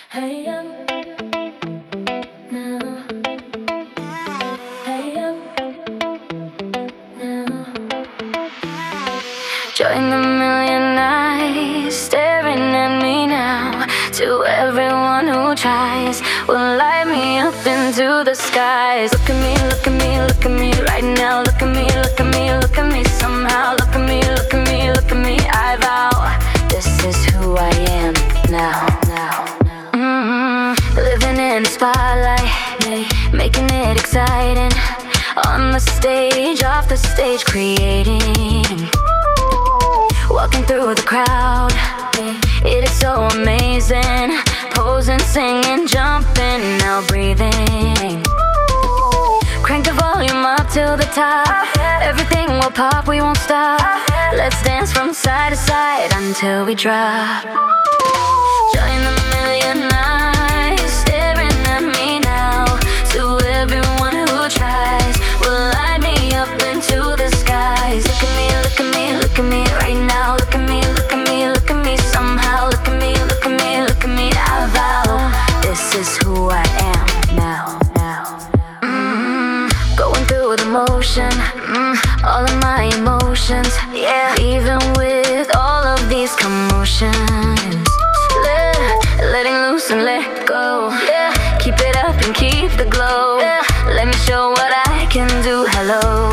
Hey yo, now. Hey yo, now. Join the million eyes staring at me now. To everyone who tries, will light me up into the skies. Look at me, look at me, look at me right now. Look at me, look at me, look at me somehow. Look at me, look at me, look at me. I vow, this is who I am now. Living in the spotlight, making it exciting. On the stage, off the stage, creating. Walking through the crowd, it is so amazing. Posing, singing, jumping, now breathing. Crank the volume up till the top. Everything will pop, we won't stop. Let's dance from side to side until we drop. Join the million eyes staring at me now. To everyone who tries, will light me up into the skies. Look at me, look at me, look at me right now. Look at me, look at me, look at me somehow. Look at me, look at me, look at me. I vow, this is who I am now. Going through the motion, all of my emotions, yeah. Even with all of these commotions, letting loose and let go, yeah. Keep it up and keep the glow, yeah. Let me show what I can do. Hello,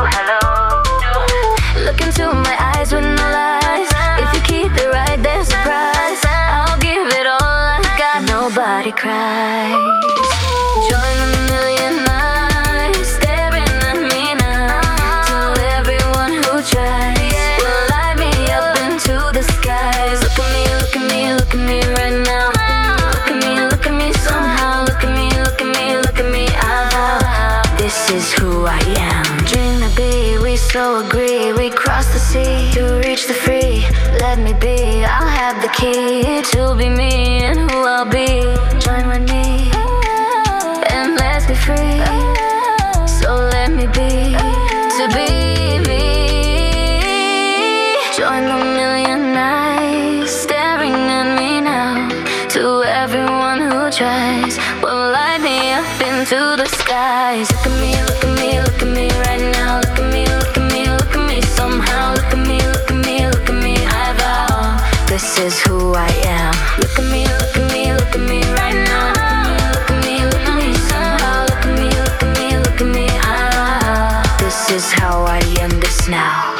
look into my eyes with no lies. If you keep it right, there's a prize. I'll give it all I got, nobody cries. Join the million eyes staring at me now. To everyone who tries, will light me up into the skies. Look at me, look at me, look at me right now. Look at me, look at me somehow. Look at me, look at me, look at me. I vow, this is who I am. Dream to be, we so agree. We cross the sea to reach the free. Let me be, I'll have the key to be me and who I'll be. Join with me and let's be free. So let me be, to be me. Join the million eyes staring at me now. To everyone who tries, will light me up into the skies. Look at me, look at me, look at me right now. Look at me, look at me, look at me somehow. Look at me, look at me, look at me. I vow, this is who I am. Look at me, look at me, look at me right now. Look at me, look at me somehow. Look at me, look at me, look at me. I vow, this is how I end this now.